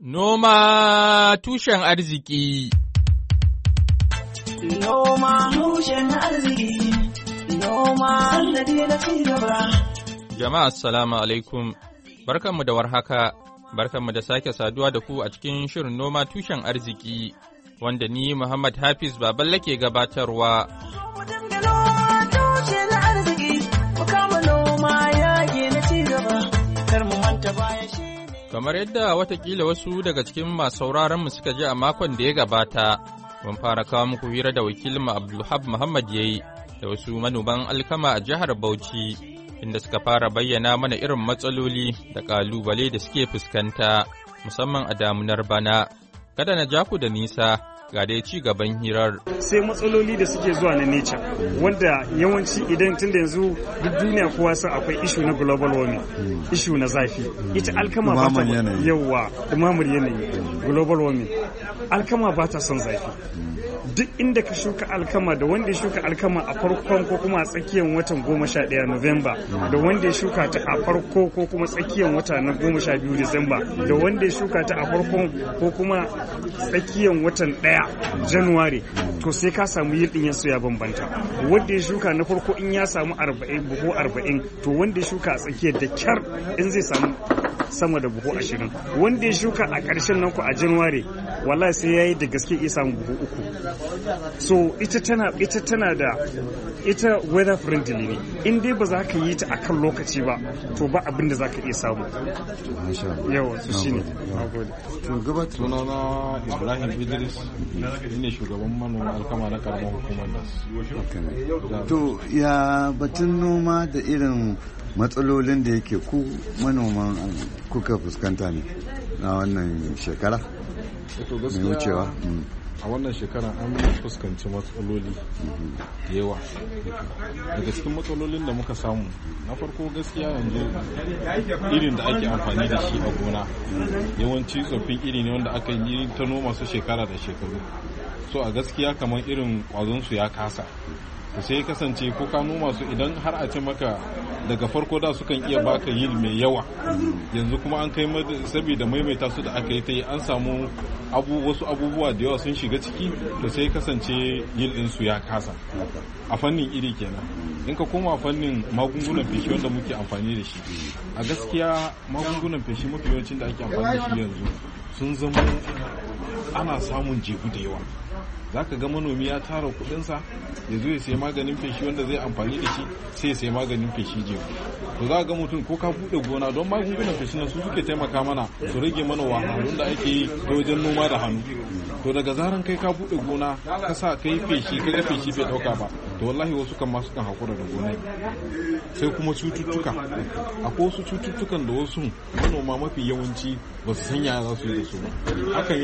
Noma tushen arziki. Noma tushen arziki. Noma sannadi na cigaba. Jama'a assalamu alaikum. Barkanmu da warhaka. Barkanmu da sake saduwa da ku a cikin shirin noma tushen arziki wanda ni Muhammad Hafiz Baballe ke gabatarwa. Kamar yadda watakila wasu daga cikin masu sauraronmu suka ji a makon da ya gabata, mun fara kawo muku hira da wakilinmu Abdulhab Muhammad ya yi da wasu manoman alkama a jihar Bauchi, inda suka fara bayyana mana irin matsaloli da ƙalubale da suke fuskanta, musamman a damunar bana. Kada na ja ku da nisa, ga dai ci gaban hirar. Sai matsaloli da suke zuwa na nature wanda yawanci idan tunda yanzu duk duniya kowa san akwai issue na global warming, issue na zafi. Ita alkama ba ta yawa dumamar yanayi, global warming. Alkama ba ta son zafi. Duk inda ka shuka alkama da wanda ya shuka alkama a farkon ko kuma a tsakiyar watan 11 November da wanda ya shuka ta a farko ko kuma tsakiyar wata na 12 December da wanda ya shuka ta a farkon ko kuma tsakiyar watan 1 January, to sai ka samu yildin yansu ya bambanta. Wanda ya shuka na farko in ya samu 40 buhu 40, to wanda ya shuka a tsakiyar da kyar in zai samu sama da buhu 20. Wanda ya shuka a ƙarshen nan ku a January, wallahi sai yayi da gaske iya samu buhu 3. So ita tana da ita weather friendly ne. In dai ba za ka yi ta akan lokaci ba, to ba abin da za ka iya samu. Yawa su shine. To gabata sunana Ibrahim Idris, ne shugaban manoma alkama na karamar hukumar NAS. To ya batun noma da irin matsalolin da yake ku manoman kuka fuskanta ne na wannan shekara mai wucewa? A wannan shekara an fuskanci matsaloli da yawa. Daga cikin matsalolin da muka samu, na farko gaskiya yanzu irin da ake amfani da shi a gona yawanci tsoffin iri ne wanda aka yi ta noma su shekara da shekaru, so a gaskiya kamar irin kwazonsu ya kasa. To sai kasance ko ka noma su, idan har a ce maka daga farko da sukan iya baka yield mai yawa, yanzu kuma an kai saboda maimaita su da aka yi ta yi an samu wasu abubuwa da yawa sun shiga ciki, to sai kasance yield din su ya kasa a fannin iri kenan. In ka koma fannin magungunan feshi wanda muke amfani da shi, a gaskiya magungunan feshi mafi yawancin da ake amfani da shi yanzu sun zama ana samun jebu da yawa. Za ka ga manomi ya tara kudinsa ya zo ya sai maganin feshi wanda zai amfani da shi, sai ya sai maganin feshi jebu. To za ga mutum ko ka bude gona, don magungunan feshi na su suke taimaka mana su rage mana wahalhalun da ake yi ta wajen noma da hannu. To daga zaran kai ka bude gona ka sa kai feshi, ka ga feshi bai dauka ba, to wallahi wasu kan masu kan hakura da gona. Sai kuma cututtuka, akwai wasu cututtukan da wasu manoma mafi yawanci ba su san yaya za su yi da su ba. Hakan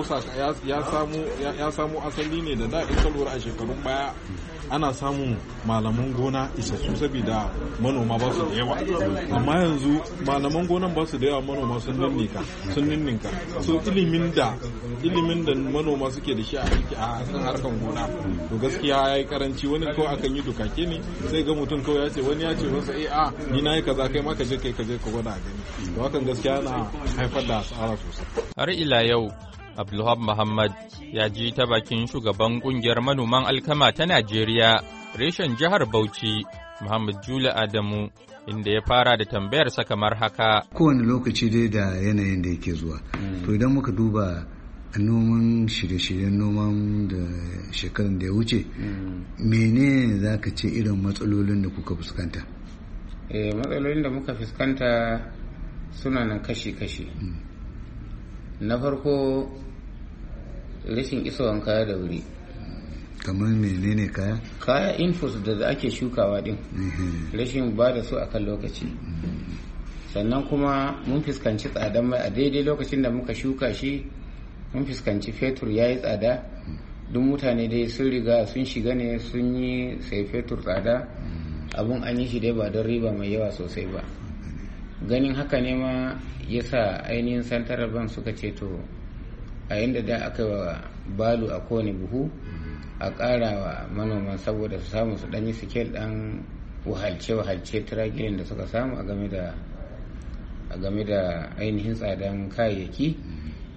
ya samo asali ne da in ka lura a shekarun baya ana samun malaman gona isassu saboda manoma ba su da yawa, amma yanzu malaman gonan ba su da yawa, manoma sun ninninka. So ilimin da manoma suke da shi a kan harkan gona, to gaskiya yayi karanci. Wani kawai akan yi dukake ne, sai ga mutum kawai ya ce, wani ya ce masa ni nayi kaza, kai ma ka je ka gwada a gani. To hakan gaskiya na haifar da asara sosai. Har ila yau Abdulhab Muhammad ya ji ta bakin shugaban kungiyar manoman alkama ta Najeriya, reshen jihar Bauchi, Muhammad Jula Adamu, inda ya fara da tambayarsa kamar haka. Kowane lokaci dai da yanayin da yake zuwa. To idan muka duba noman shirye-shiryen noman da shekarun da ya wuce, mene za ka ce irin matsalolin da kuka fuskanta? Matsalolin da muka fuskanta suna nan kashi-kashi. Na farko, rashin isowan kaya da wuri. Kamar menene kaya? Kaya inputs da ake shukawa din, rashin ba da su akan lokaci. Sannan kuma mun fuskanci tsadan mai a daidai lokacin da muka shuka shi, mun fuskanci fetur ya yi tsada. Duk mutane dai sun riga sun shiga ne sun yi sai fetur tsada, abun an yi shi dai ba don riba mai yawa sosai ba. Ganin haka ne ma ya sa ainihin central bank suka ce to a yadda da aka wa balu a kowane buhu a ƙara wa manoman saboda su samu su ɗanyi sikel ɗan wahalce tiragirin da suka samu a game da ainihin tsadan kayayyaki,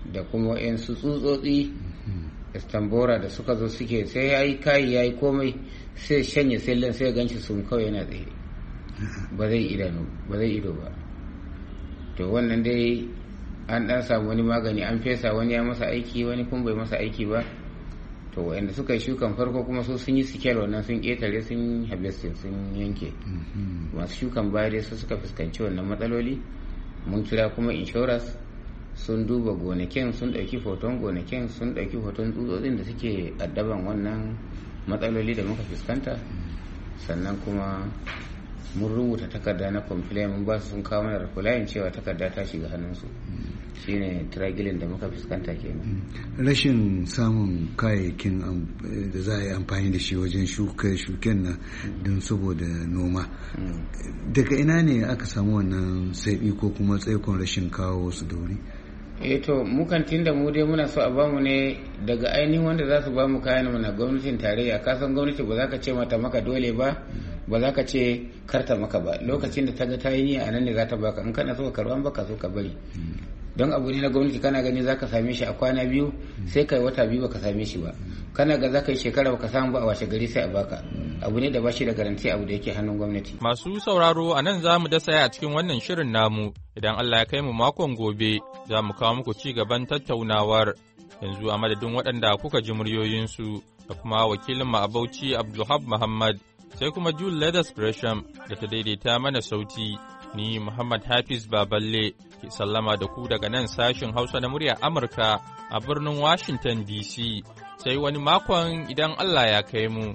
da kuma su tsutsotsi istambora da suka zo suke sai ya yi kayi ya yi komai sai shanye sellin sai ganci sun kawai yana tsaye ba zai ido ba. To wannan dai an dan samu wani magani an fesa, wani ya masa aiki wani kuma bai masa aiki ba. To wanda suka yi shukan farko kuma su sun yi sikel wannan sun ketare sun harvesting sun yanke. Masu shukan baya dai su suka fuskanci wannan matsaloli. Mun kira kuma insurance sun duba gonakin, sun ɗauki hoton gonakin, sun ɗauki hoton tsutsotsin da suke addaban wannan matsaloli da muka fuskanta. Sannan kuma mun rubuta takarda na complaint mun ba su, sun kawo mana reply cewa takarda ta shiga hannunsu. Shine tragilin da muka fuskanta kenan. Rashin samun kayayyakin da za a yi amfani da shi wajen shuken nan don saboda noma. Daga ina ne aka samu wannan saiɓi ko kuma tsaikon rashin kawo su da wuri? To mukan tinda mu dai muna so a bamu ne daga ainihin wanda za su bamu kayan mana gwamnatin tarayya. Kasan gwamnati ba za ka ce mata maka dole ba za ka ce karta maka ba. Lokacin da ta ga ta yi niyya a nan ne za ta baka, in kana so ka karɓa baka so ka bari. Don abu ne na gwamnati kana gani za ka same shi a kwana biyu sai kai wata biyu baka same shi ba, kana ga za ka yi shekara baka samu ba a washe gari sai a baka. Abu ne da ba shi da garanti, abu da yake hannun gwamnati. Masu sauraro a nan za mu dasa a cikin wannan shirin namu, idan Allah ya kai mu makon gobe za mu kawo muku ci gaban tattaunawar. Yanzu a madadin waɗanda kuka ji muryoyinsu da kuma wakilin mu a Bauchi Abdulhab Muhammad, sai kuma Jule Leathers Gresham da ta daidaita mana sauti. Ni Muhammad Hafiz Baballe ke sallama da ku daga nan sashin Hausa na muryar Amurka a birnin Washington DC. Sai wani makon idan Allah ya kai mu.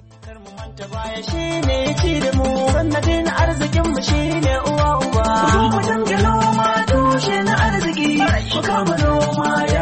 Sannadin arzikin mu shine uwa uba. Mu dinga noma tushe na arziki. Mu kama noma